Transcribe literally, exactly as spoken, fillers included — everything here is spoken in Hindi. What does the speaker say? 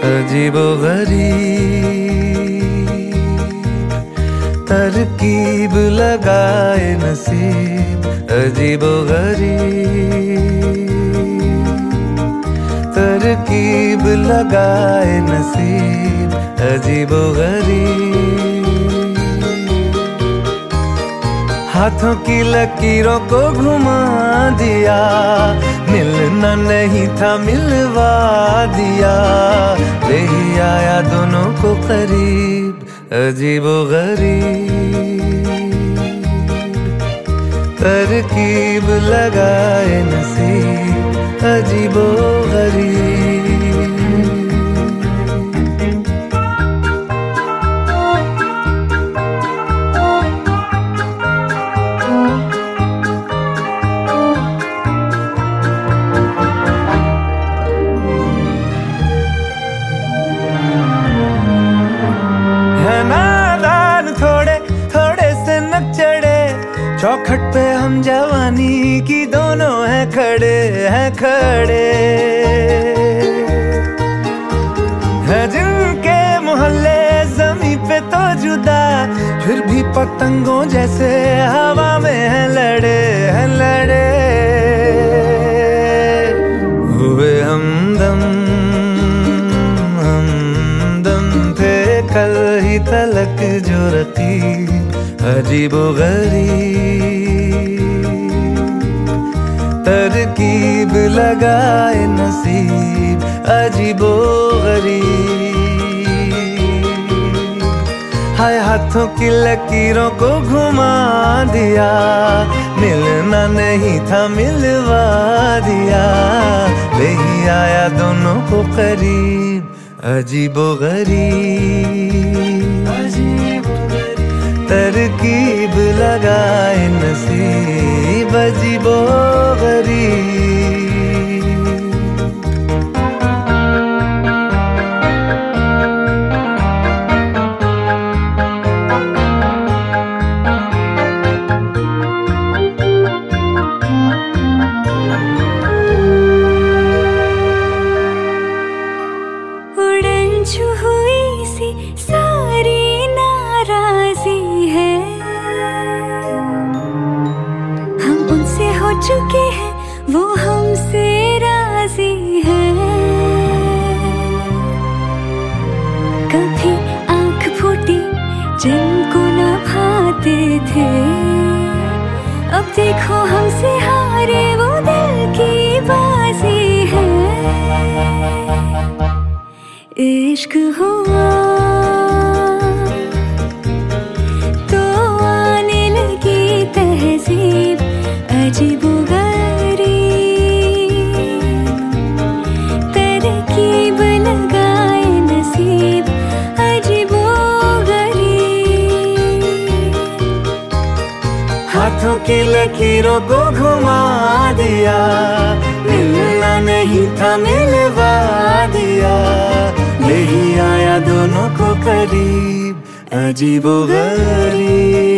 अजीबोगरीब तरकीब लगाए नसीब, अजीबोगरीब तरकीब लगाए नसीब, अजीबोगरीब। हाथों की लकीरों को घुमा दिया, मिलना नहीं था मिलवा दिया, ले ही आया दोनों को करीब, अजीबोगरीब तरकीब लगाए नसीब, अजीबोगरीब। चौखट पे हम जवानी की दोनों हैं खड़े हैं खड़े हैं, जिनके मोहल्ले जमी पे तो जुदा, फिर भी पतंगों जैसे हवा में हैं लड़े हैं लड़े। हुए हमदम हमदम थे कल ही तलक जो रकीब, अजीबोगरीब तरकीब लगाए नसीब, अजीबोगरीब। हाय हाथों की लकीरों को घुमा दिया, मिलना नहीं था मिलवा दिया, ले ही आया दोनों को करीब, अजीबोगरीब तरकीब लगाए नसीब, अजीबोगरीब। उड़न छू हुई सी सारी नाराजी है, हम उनसे हो चुके हैं वो हमसे राजी है। कभी आंख फूटी जिनको न भाते थे, अब देखो हमसे हारे वो दिल की बाजी है। इश्क हुआ तो आने लगी तहजीब, अजीबोगरीब तरकीब लगाए नसीब, अजीबोगरीब। हाथों की लकीरों को घुमा दिया, मिलना नहीं था मिलवा दिया, ले ही आया दोनों को करीब, अजीबोगरीब।